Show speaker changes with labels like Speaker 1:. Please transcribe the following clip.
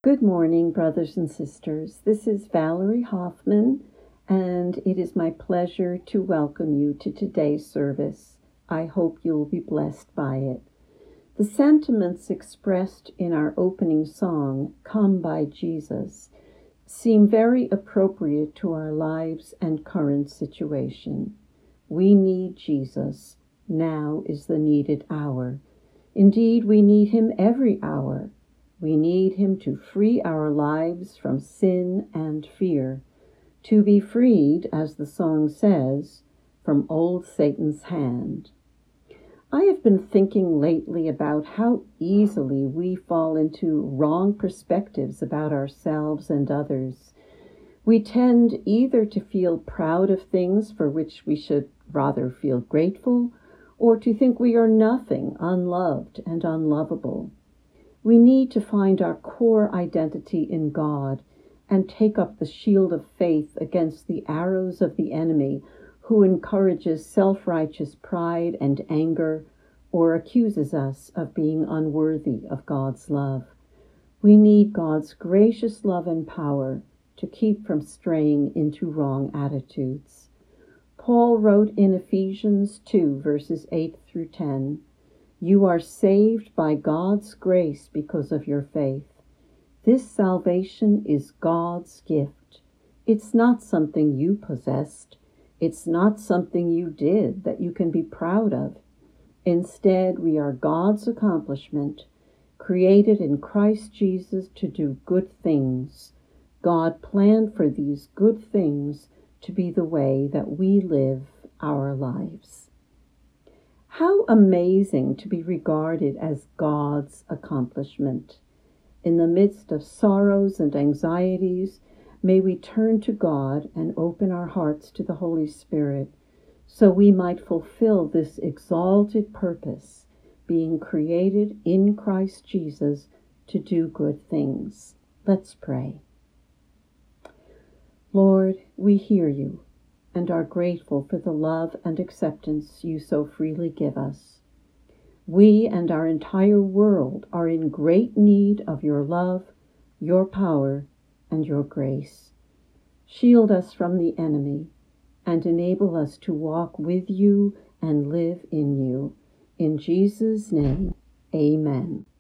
Speaker 1: Good morning, brothers and sisters. This is Valerie Hoffman, and it is my pleasure to welcome you to today's service. I hope you will be blessed by it. The sentiments expressed in our opening song, Come by Jesus, seem very appropriate to our lives and current situation. We need Jesus. Now is the needed hour. Indeed, we need him every hour. We need him to free our lives from sin and fear, to be freed, as the song says, from old Satan's hand. I have been thinking lately about how easily we fall into wrong perspectives about ourselves and others. We tend either to feel proud of things for which we should rather feel grateful, or to think we are nothing, unloved and unlovable. We need to find our core identity in God and take up the shield of faith against the arrows of the enemy who encourages self-righteous pride and anger or accuses us of being unworthy of God's love. We need God's gracious love and power to keep from straying into wrong attitudes. Paul wrote in Ephesians 2, verses 8 through 10, "You are saved by God's grace because of your faith. This salvation is God's gift. It's not something you possessed. It's not something you did that you can be proud of. Instead, we are God's accomplishment, created in Christ Jesus to do good things. God planned for these good things to be the way that we live our lives." How amazing to be regarded as God's accomplishment. In the midst of sorrows and anxieties, may we turn to God and open our hearts to the Holy Spirit so we might fulfill this exalted purpose, being created in Christ Jesus to do good things. Let's pray. Lord, we hear you and are grateful for the love and acceptance you so freely give us. We and our entire world are in great need of your love, your power, and your grace. Shield us from the enemy and enable us to walk with you and live in you. In Jesus' name, amen.